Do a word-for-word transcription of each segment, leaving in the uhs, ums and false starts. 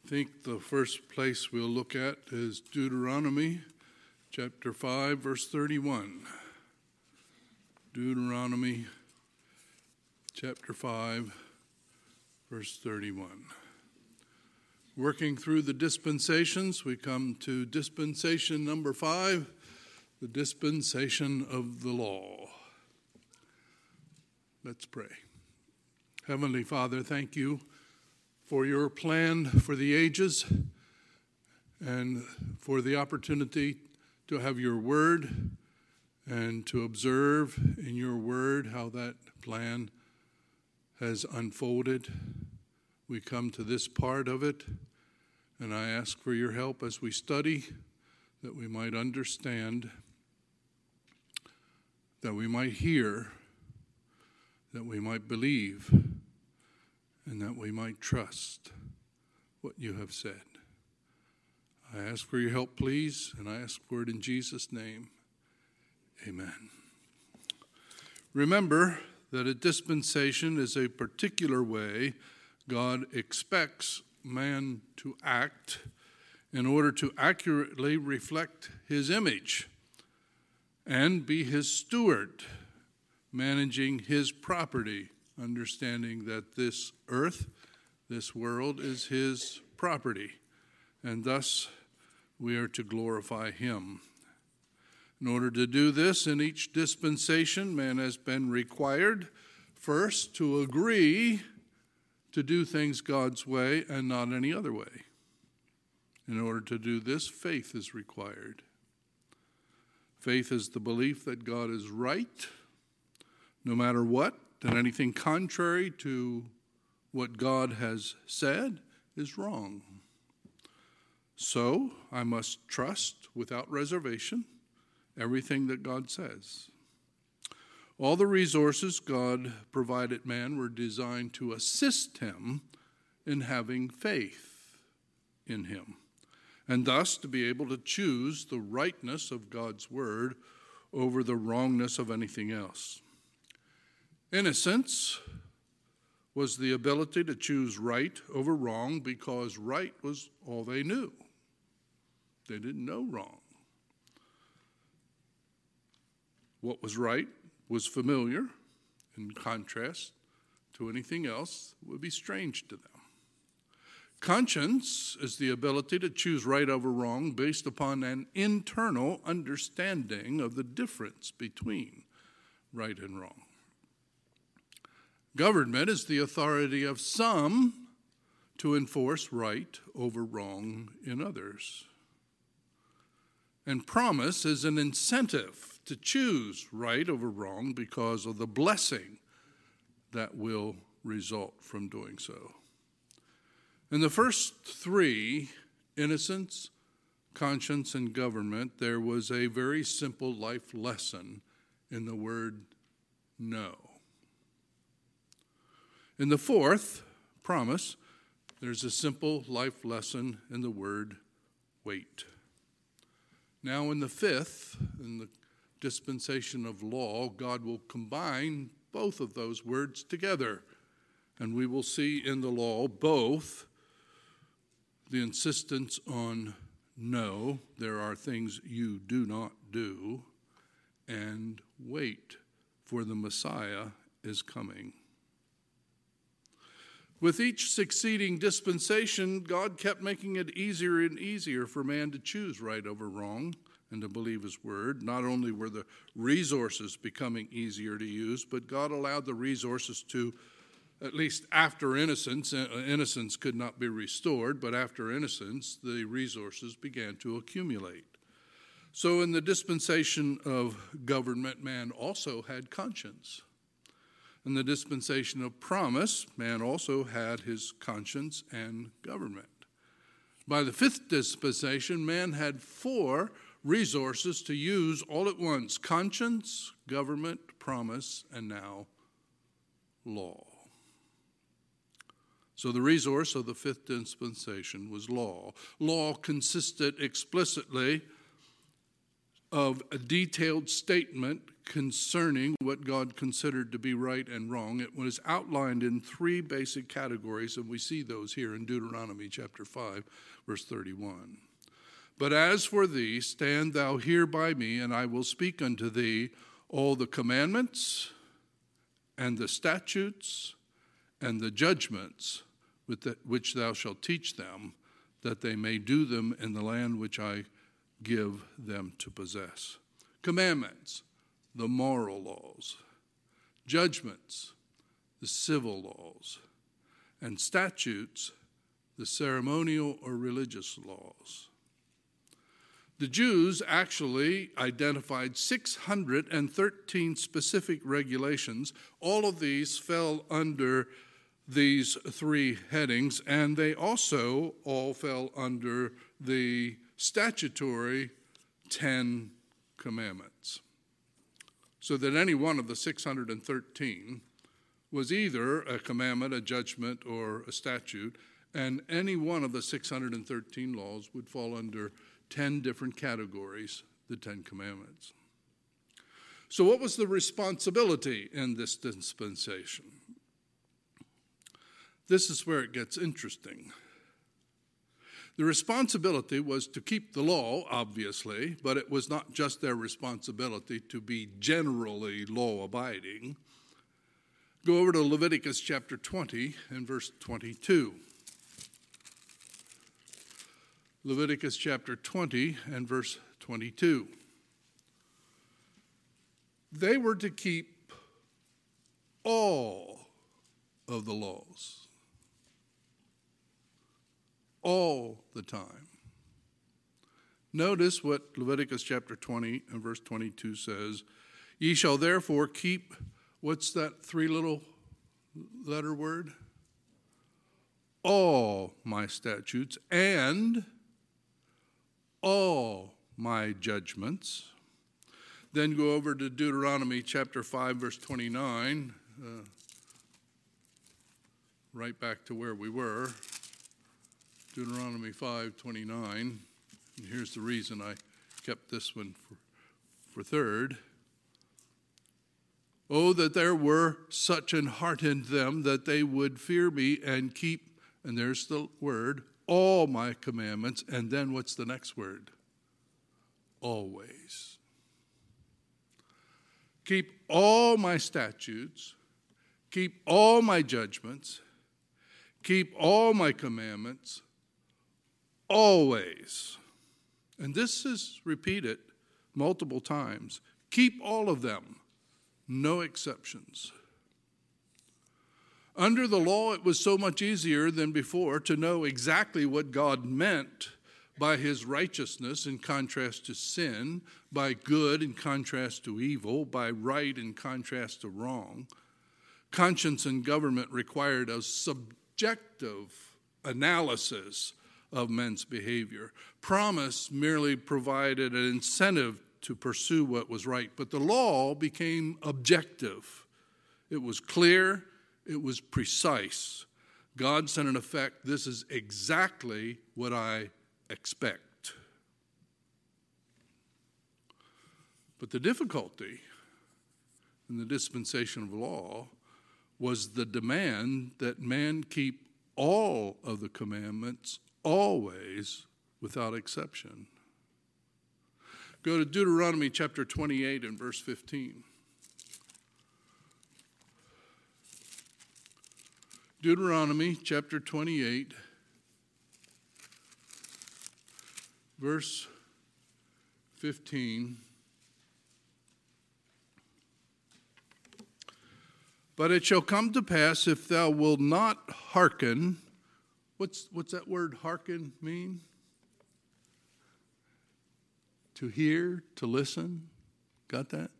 think the first place we'll look at is Deuteronomy chapter five, verse thirty-one. Deuteronomy chapter five, verse thirty-one. Working through the dispensations, we come to dispensation number five, the dispensation of the law. Let's pray. Heavenly Father, thank you for your plan for the ages and for the opportunity to have your word and to observe in your word how that plan has unfolded. We come to this part of it, and I ask for your help as we study, that we might understand, that we might hear, that we might believe, and that we might trust what you have said. I ask for your help, please, and I ask for it in Jesus' name. Amen. Remember that a dispensation is a particular way God expects man to act in order to accurately reflect his image and be his steward, managing his property, understanding that this earth, this world, is his property, and thus we are to glorify him. In order to do this, in each dispensation, man has been required first to agree to do things God's way and not any other way. In order to do this, faith is required. Faith is the belief that God is right, no matter what, that anything contrary to what God has said is wrong. So I must trust without reservation everything that God says. All the resources God provided man were designed to assist him in having faith in him, and thus to be able to choose the rightness of God's word over the wrongness of anything else. Innocence was the ability to choose right over wrong because right was all they knew. They didn't know wrong. What was right was familiar, in contrast to anything else that would be strange to them. Conscience is the ability to choose right over wrong based upon an internal understanding of the difference between right and wrong. Government is the authority of some to enforce right over wrong in others. And promise is an incentive to choose right over wrong because of the blessing that will result from doing so. In the first three, innocence, conscience, and government, there was a very simple life lesson in the word no. In the fourth, promise, there's a simple life lesson in the word wait. Now in the fifth, in the dispensation of law, God will combine both of those words together. And we will see in the law both the insistence on no, there are things you do not do, and wait, for the Messiah is coming. With each succeeding dispensation, God kept making it easier and easier for man to choose right over wrong and to believe his word. Not only were the resources becoming easier to use, but God allowed the resources to, at least after innocence, innocence could not be restored, but after innocence, the resources began to accumulate. So in the dispensation of government, man also had conscience. In the dispensation of promise, man also had his conscience and government. By the fifth dispensation, man had four resources to use all at once: conscience, government, promise, and now law. So the resource of the fifth dispensation was law. Law consisted explicitly of a detailed statement concerning what God considered to be right and wrong. It was outlined in three basic categories, and we see those here in Deuteronomy chapter five, verse thirty-one. But as for thee, stand thou here by me, and I will speak unto thee all the commandments and the statutes and the judgments with the, which thou shalt teach them, that they may do them in the land which I give them to possess. Commandments, the moral laws. Judgments, the civil laws. And statutes, the ceremonial or religious laws. The Jews actually identified six hundred thirteen specific regulations. All of these fell under these three headings, and they also all fell under the statutory Ten Commandments. So that any one of the six hundred thirteen was either a commandment, a judgment, or a statute, and any one of the six hundred thirteen laws would fall under ten different categories, the Ten Commandments. So what was the responsibility in this dispensation? This is where it gets interesting. The responsibility was to keep the law, obviously, but it was not just their responsibility to be generally law-abiding. Go over to Leviticus chapter twenty and verse twenty-two. Leviticus chapter twenty and verse twenty-two. They were to keep all of the laws. All the time. Notice what Leviticus chapter twenty and verse twenty-two says. Ye shall therefore keep, what's that three little letter word? All my statutes and all my judgments. Then go over to Deuteronomy chapter five, verse twenty-nine. Uh, right back to where we were. Deuteronomy five twenty-nine. And here's the reason I kept this one for, for third. Oh, that there were such an heart in them that they would fear me and keep, and there's the word, all my commandments. And then what's the next word? Always. Keep all my statutes, keep all my judgments, keep all my commandments, always. And this is repeated multiple times. Keep all of them, no exceptions. Under the law, it was so much easier than before to know exactly what God meant by his righteousness in contrast to sin, by good in contrast to evil, by right in contrast to wrong. Conscience and government required a subjective analysis of men's behavior. Promise merely provided an incentive to pursue what was right, but the law became objective. It was clear, it was precise. God said in effect, this is exactly what I expect. But the difficulty in the dispensation of law was the demand that man keep all of the commandments always without exception. Go to Deuteronomy chapter twenty-eight and verse fifteen. Deuteronomy chapter twenty-eight, verse fifteen. But it shall come to pass, if thou wilt not hearken. What's, what's that word hearken mean? To hear, to listen. Got that?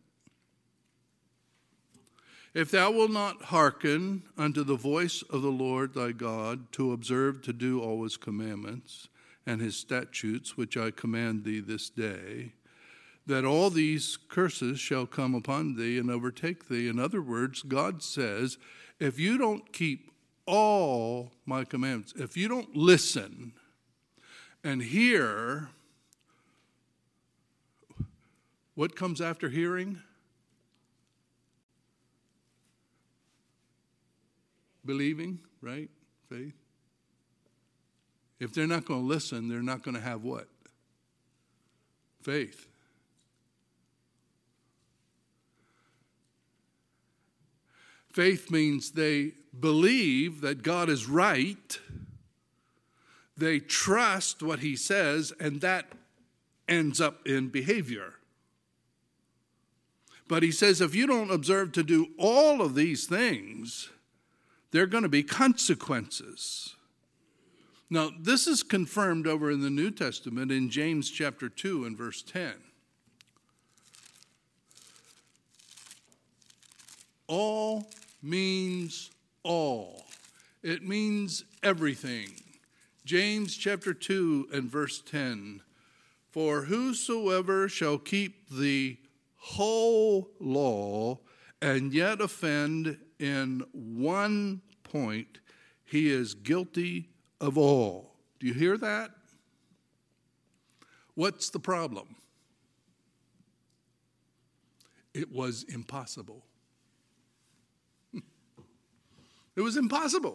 If thou wilt not hearken unto the voice of the Lord thy God, to observe to do all his commandments and his statutes, which I command thee this day, that all these curses shall come upon thee and overtake thee. In other words, God says, if you don't keep all my commandments, if you don't listen and hear What comes after hearing? Believing, right? Faith. If they're not going to listen, they're not going to have what? Faith. Faith means they believe that God is right. They trust what he says, and that ends up in behavior. But he says if you don't observe to do all of these things, there are going to be consequences. Now, this is confirmed over in the New Testament in James chapter two and verse ten. All means all. It means everything. James chapter two and verse ten. For whosoever shall keep the whole law and yet offend in one point, he is guilty of all. Do you hear that? What's the problem? It was impossible. It was impossible.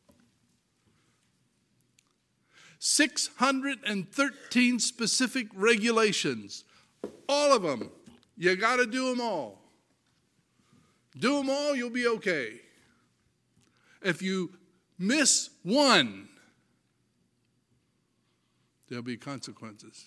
six hundred thirteen specific regulations. All of them. You got to do them all. Do them all, you'll be okay. If you miss one, there'll be consequences.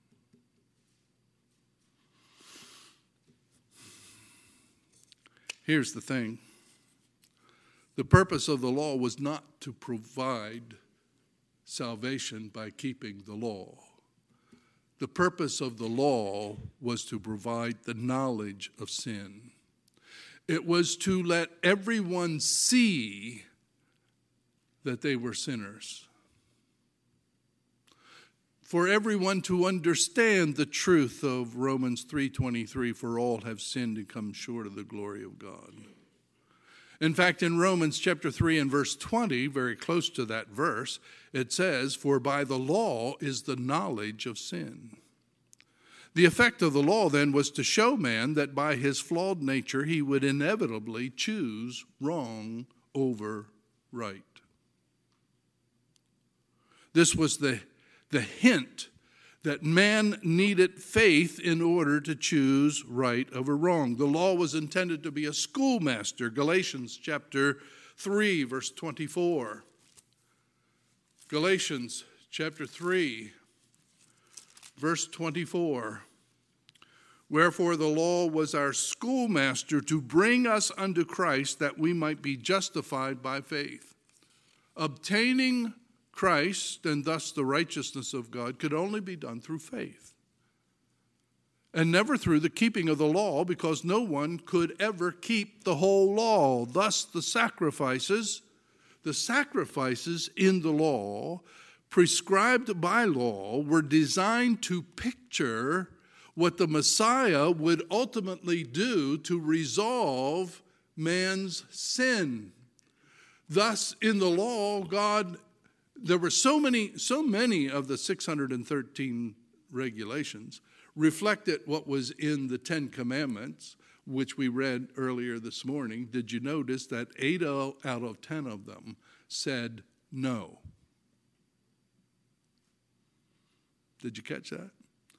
Here's the thing. The purpose of the law was not to provide salvation by keeping the law. The purpose of the law was to provide the knowledge of sin. It was to let everyone see that they were sinners. For everyone to understand the truth of Romans three twenty-three, for all have sinned and come short of the glory of God. In fact, in Romans chapter three and verse twenty, very close to that verse, it says, for by the law is the knowledge of sin. The effect of the law then was to show man that by his flawed nature he would inevitably choose wrong over right. This was the, the hint that man needed faith in order to choose right over wrong. The law was intended to be a schoolmaster. Galatians chapter three, verse twenty-four. Galatians chapter three, verse twenty-four. Wherefore the law was our schoolmaster to bring us unto Christ, that we might be justified by faith. Obtaining Christ, and thus the righteousness of God, could only be done through faith. And never through the keeping of the law, because no one could ever keep the whole law. Thus the sacrifices, the sacrifices in the law, prescribed by law, were designed to picture what the Messiah would ultimately do to resolve man's sin. Thus, in the law, God There were so many, so many of the six hundred thirteen regulations reflected what was in the Ten Commandments, which we read earlier this morning. Did you notice that eight out of ten of them said no? Did you catch that?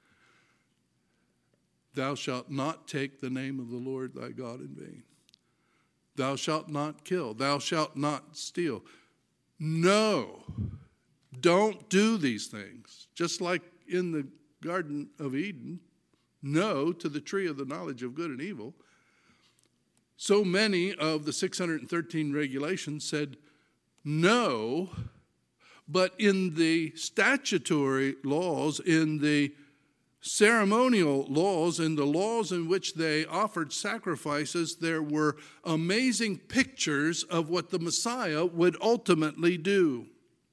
Thou shalt not take the name of the Lord thy God in vain. Thou shalt not kill. Thou shalt not steal. No, don't do these things. Just like in the Garden of Eden, no to the tree of the knowledge of good and evil. So many of the six hundred thirteen regulations said no, but in the statutory laws, in the ceremonial laws, in the laws in which they offered sacrifices, there were amazing pictures of what the Messiah would ultimately do.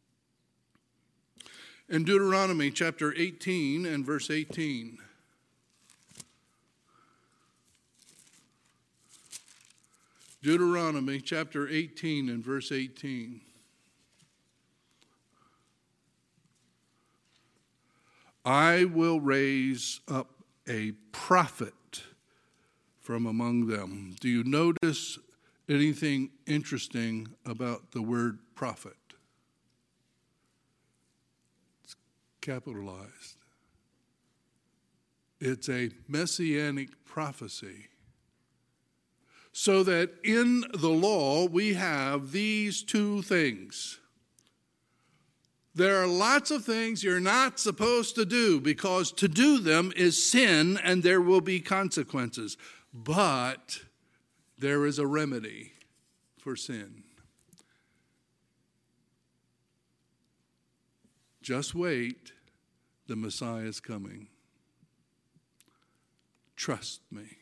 In Deuteronomy chapter eighteen and verse eighteen. Deuteronomy chapter eighteen and verse eighteen. I will raise up a prophet from among them. Do you notice anything interesting about the word prophet? It's capitalized. It's a messianic prophecy. So that in the law we have these two things. There are lots of things you're not supposed to do because to do them is sin and there will be consequences. But there is a remedy for sin. Just wait, the Messiah is coming. Trust me.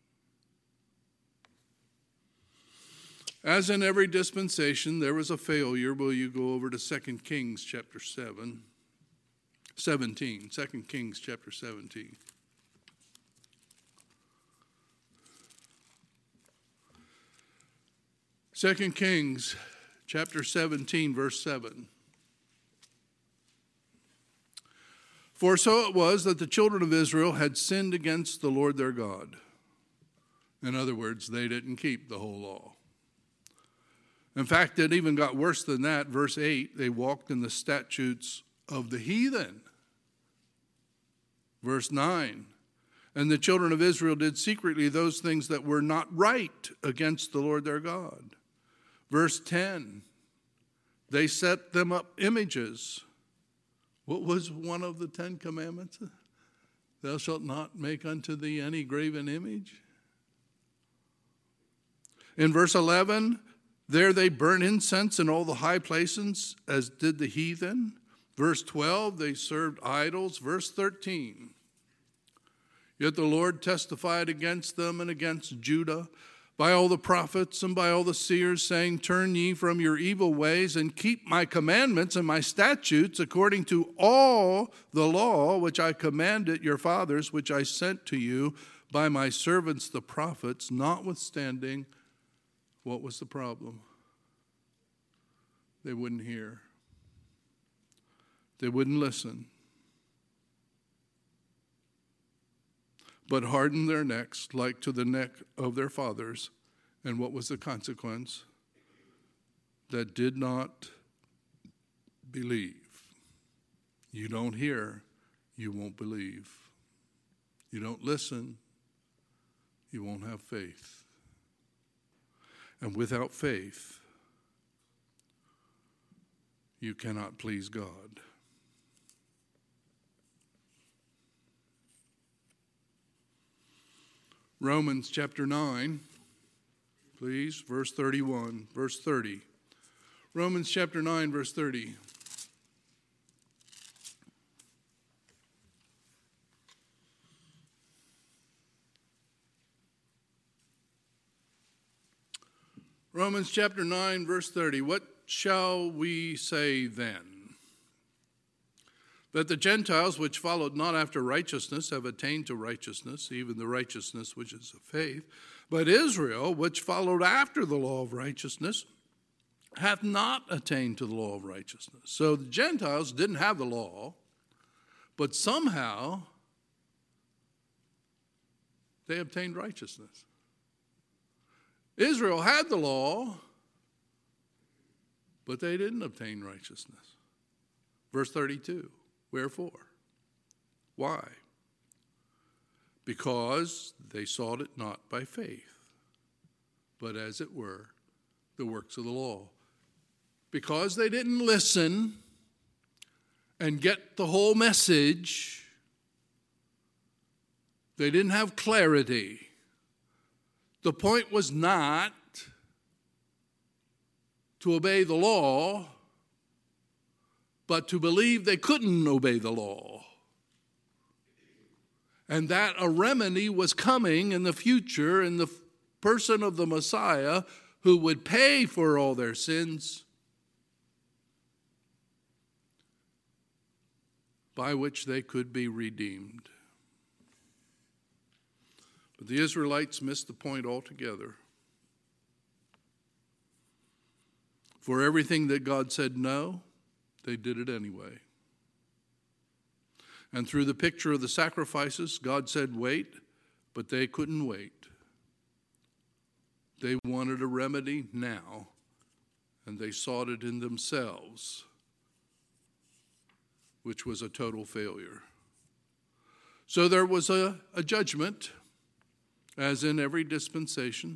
As in every dispensation, there was a failure. Will you go over to Second Kings chapter seven, seventeen? Second Kings chapter seventeen. Second Kings chapter seventeen, verse seven. For so it was that the children of Israel had sinned against the Lord their God. In other words, they didn't keep the whole law. In fact, it even got worse than that. Verse eight, they walked in the statutes of the heathen. Verse nine, and the children of Israel did secretly those things that were not right against the Lord their God. Verse ten, they set them up images. What was one of the Ten Commandments? Thou shalt not make unto thee any graven image. In verse eleven, there they burn incense in all the high places, as did the heathen. Verse twelve, they served idols. Verse thirteen, yet the Lord testified against them and against Judah by all the prophets and by all the seers, saying, turn ye from your evil ways and keep my commandments and my statutes according to all the law which I commanded your fathers, which I sent to you by my servants the prophets. Notwithstanding, what was the problem? They wouldn't hear. They wouldn't listen. But hardened their necks like to the neck of their fathers. And what was the consequence? That did not believe. You don't hear, you won't believe. You don't listen, you won't have faith. And without faith, you cannot please God. Romans chapter nine, please, verse thirty-one, verse thirty. Romans chapter nine, verse thirty. Romans chapter nine, verse thirty. What shall we say then? That the Gentiles which followed not after righteousness have attained to righteousness, even the righteousness which is of faith. But Israel, which followed after the law of righteousness, hath not attained to the law of righteousness. So the Gentiles didn't have the law, but somehow they obtained righteousness. Israel had the law, but they didn't obtain righteousness. Verse thirty-two, wherefore? Why? Because they sought it not by faith, but as it were, the works of the law. Because they didn't listen and get the whole message, they didn't have clarity. The point was not to obey the law, but to believe they couldn't obey the law. And that a remedy was coming in the future in the person of the Messiah who would pay for all their sins, by which they could be redeemed. But the Israelites missed the point altogether. For everything that God said no, they did it anyway. And through the picture of the sacrifices, God said, wait, but they couldn't wait. They wanted a remedy now, and they sought it in themselves, which was a total failure. So there was a, a judgment, as in every dispensation.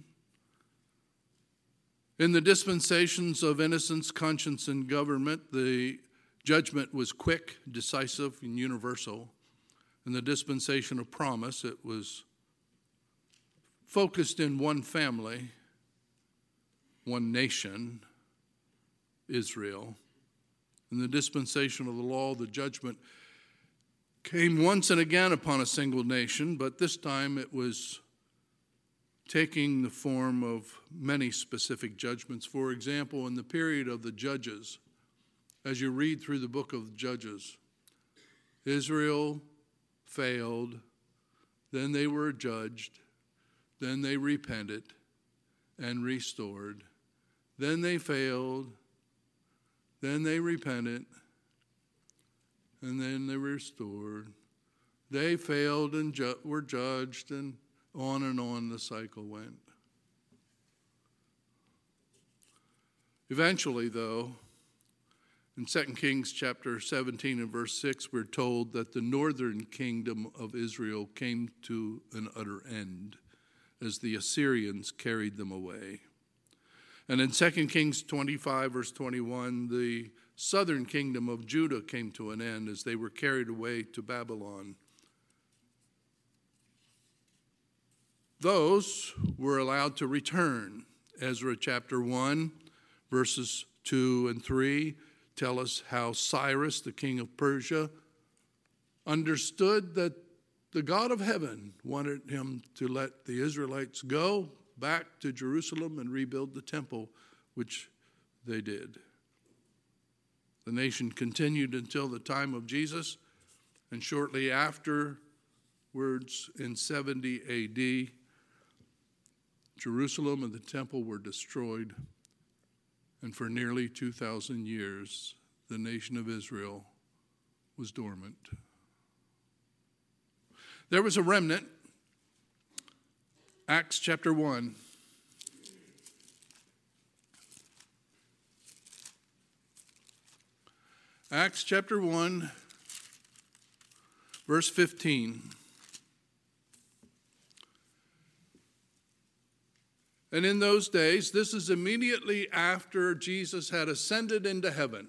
In the dispensations of innocence, conscience, and government, the judgment was quick, decisive, and universal. In the dispensation of promise, it was focused in one family, one nation, Israel. In the dispensation of the law, the judgment came once and again upon a single nation, but this time it was taking the form of many specific judgments. For example, in the period of the judges, as you read through the book of Judges, Israel failed, then they were judged, then they repented and restored, then they failed, then they repented, and then they were restored. They failed and ju- were judged, and on and on the cycle went. Eventually, though, in Second Kings chapter seventeen and verse six, we're told that the northern kingdom of Israel came to an utter end as the Assyrians carried them away. And in Second Kings twenty-five, verse twenty-one, the southern kingdom of Judah came to an end as they were carried away to Babylon. Those were allowed to return. Ezra chapter one, verses two and three tell us how Cyrus, the king of Persia, understood that the God of heaven wanted him to let the Israelites go back to Jerusalem and rebuild the temple, which they did. The nation continued until the time of Jesus, and shortly afterwards, in seventy A D, Jerusalem and the temple were destroyed, and for nearly two thousand years, the nation of Israel was dormant. There was a remnant. Acts chapter one. Acts chapter one, verse fifteen. And in those days, this is immediately after Jesus had ascended into heaven.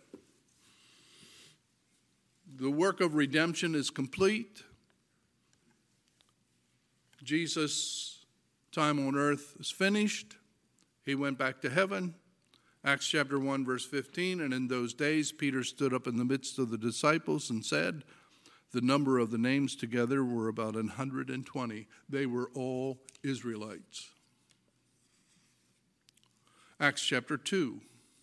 The work of redemption is complete. Jesus' time on earth is finished. He went back to heaven. Acts chapter one, verse fifteen, and in those days Peter stood up in the midst of the disciples and said, the number of the names together were about one hundred twenty. They were all Israelites. Acts chapter two.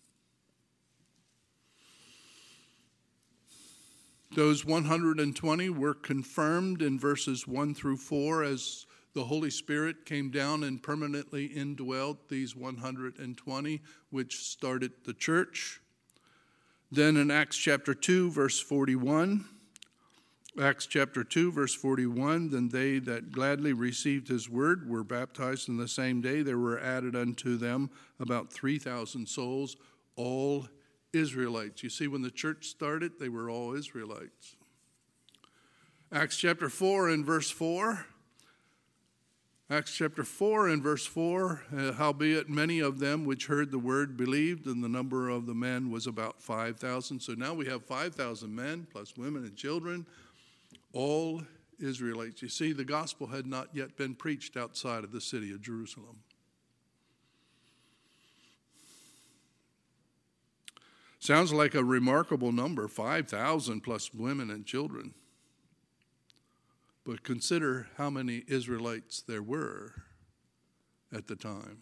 Those one hundred twenty were confirmed in verses one through four as the Holy Spirit came down and permanently indwelt these one hundred twenty, which started the church. Then in Acts chapter two, verse forty-one, Acts chapter two, verse forty-one, then they that gladly received his word were baptized in the same day. There were added unto them about three thousand souls, all Israelites. You see, when the church started, they were all Israelites. Acts chapter four and verse four. Acts chapter four and verse four, uh, howbeit many of them which heard the word believed, and the number of the men was about five thousand. So now we have five thousand men, plus women and children, all Israelites. You see, the gospel had not yet been preached outside of the city of Jerusalem. Sounds like a remarkable number, five thousand plus women and children. But consider how many Israelites there were at the time.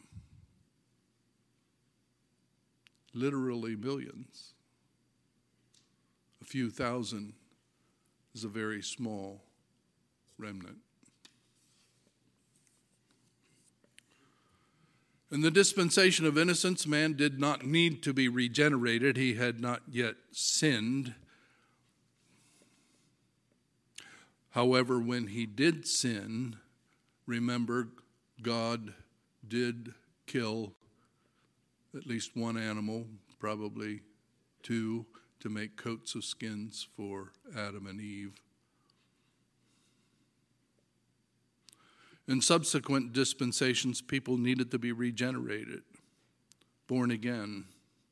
Literally millions. A few thousand is a very small remnant. In the dispensation of innocence, man did not need to be regenerated. He had not yet sinned. However, when he did sin, remember, God did kill at least one animal, probably two, to make coats of skins for Adam and Eve. In subsequent dispensations, people needed to be regenerated, born again,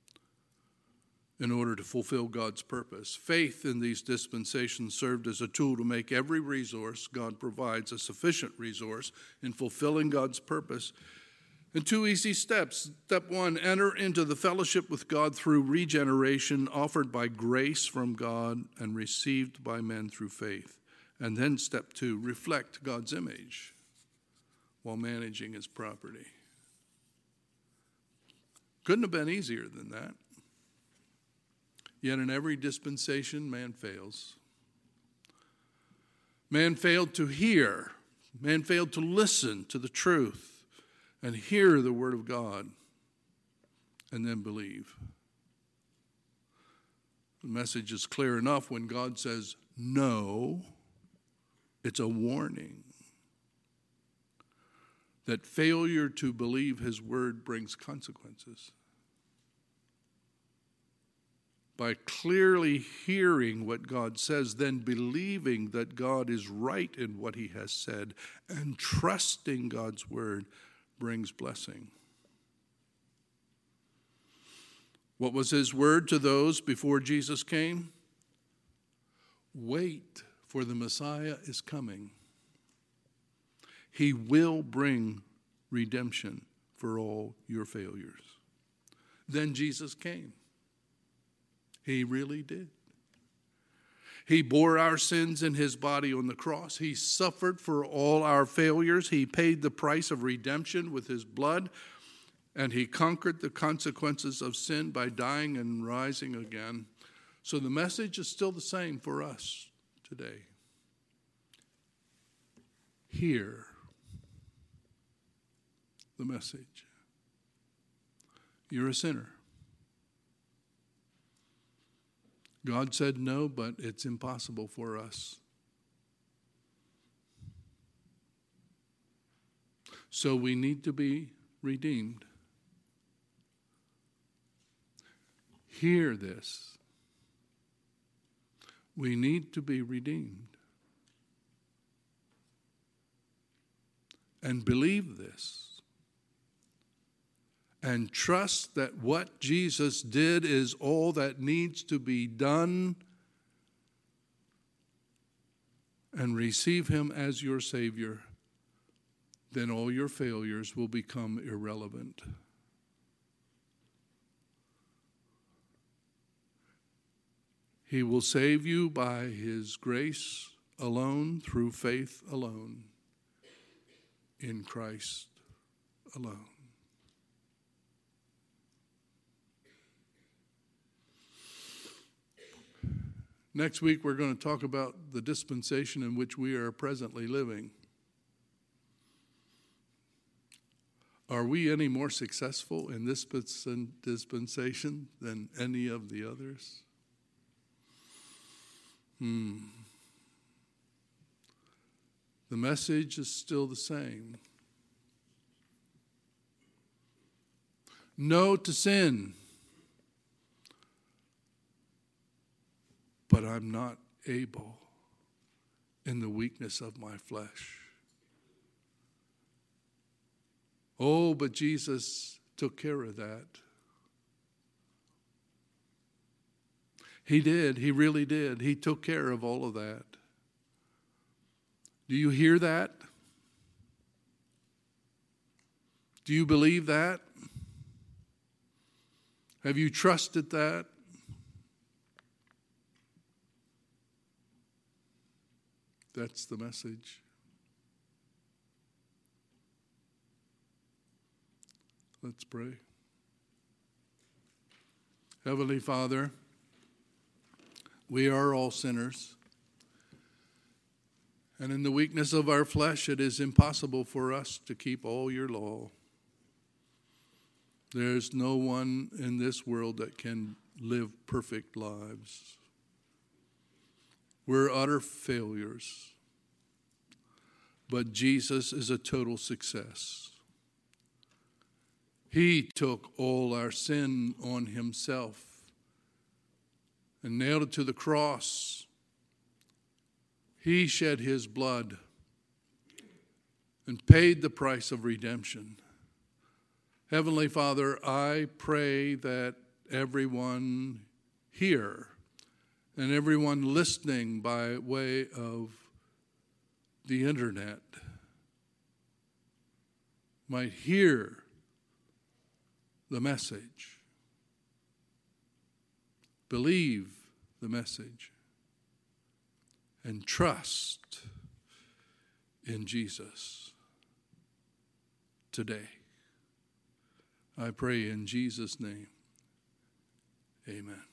in order to fulfill God's purpose. Faith in these dispensations served as a tool to make every resource God provides a sufficient resource in fulfilling God's purpose. And two easy steps. Step one, enter into the fellowship with God through regeneration offered by grace from God and received by men through faith. And then step two, reflect God's image while managing his property. Couldn't have been easier than that. Yet in every dispensation, man fails. Man failed to hear. Man failed to listen to the truth and hear the word of God and then believe. The message is clear enough when God says no. It's a warning that failure to believe his word brings consequences. By clearly hearing what God says, then believing that God is right in what he has said, and trusting God's word brings blessing. What was his word to those before Jesus came? Wait, for the Messiah is coming. He will bring redemption for all your failures. Then Jesus came. He really did. He bore our sins in his body on the cross. He suffered for all our failures. He paid the price of redemption with his blood. And he conquered the consequences of sin by dying and rising again. So the message is still the same for us today. Hear the message. You're a sinner. God said no, but it's impossible for us. So we need to be redeemed. Hear this. We need to be redeemed. And believe this. And trust that what Jesus did is all that needs to be done, and receive him as your Savior. Then all your failures will become irrelevant. He will save you by his grace alone, through faith alone, in Christ alone. Next week, we're going to talk about the dispensation in which we are presently living. Are we any more successful in this dispensation than any of the others? Hmm. The message is still the same. No to sin. But I'm not able in the weakness of my flesh. Oh, but Jesus took care of that. He did. He really did. He took care of all of that. Do you hear that? Do you believe that? Have you trusted that? That's the message. Let's pray. Heavenly Father, we are all sinners. And in the weakness of our flesh, it is impossible for us to keep all your law. There's no one in this world that can live perfect lives. We're utter failures. but Jesus is a total success. He took all our sin on himself and nailed it to the cross. He shed his blood and paid the price of redemption. Heavenly Father, I pray that everyone here and everyone listening by way of the internet might hear the message, believe the message, and trust in Jesus today. I pray in Jesus' name, amen.